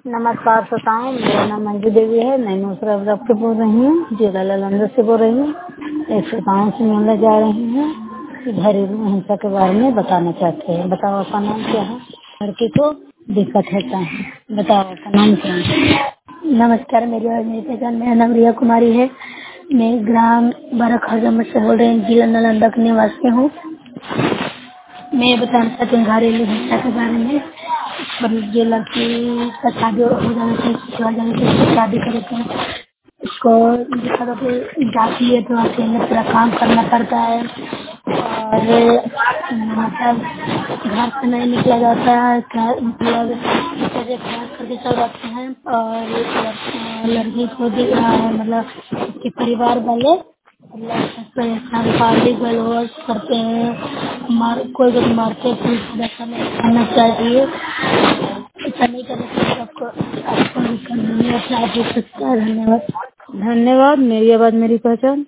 नमस्कार श्रोताओं, मेरा नाम मंजू देवी है। मैं नूसरा से बोल रही हूँ, जिला जालंधर से बोल रही हूँ। एक श्रोताओं से मिलने जा रही हूँ कि घरेलू हिंसा के बारे में बताना चाहते हैं। बताओ आपका नाम क्या है? लड़की को दिक्कत होता है, बताओ आपका नाम क्या है? नमस्कार, मेरी पहचान मेरा नाम रिया कुमारी है। मैं ग्राम बारा खरगम से बोल रही हूँ, जिला नालंदा की निवासी हूँ। मैं बताना चाहती हूँ घरेलू हिंसा के बारे में। पर जो लड़की का शादी हो जाने से शादी करते हैं, उसको जाती है तो अकेले पूरा काम करना पड़ता है और मतलब घर से नहीं निकला जाता है। मतलब जैसे खराब करके सब रखते हैं और लड़की को मतलब उसके परिवार वाले गाली गलौज करते हैं, कोई भी मारते हैं। ऐसा नहीं करना चाहिए, ऐसा नहीं करना चाहिए। आपको कानूनी अपराध हो सकता है। धन्यवाद। धन्यवाद। मेरी आवाज मेरी पहचान।